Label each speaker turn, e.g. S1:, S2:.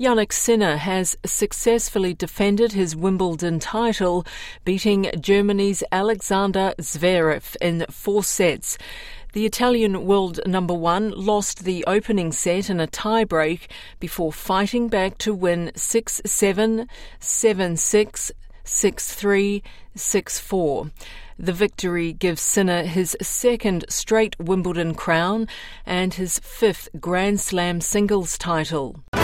S1: Jannik Sinner has successfully defended his Wimbledon title, beating Germany's Alexander Zverev in 4 sets. The Italian world number one lost the opening set in a tie-break before fighting back to win 6-7, 7-6, 6-3, 6-4. The victory gives Sinner his 2nd straight Wimbledon crown and his 5th Grand Slam singles title.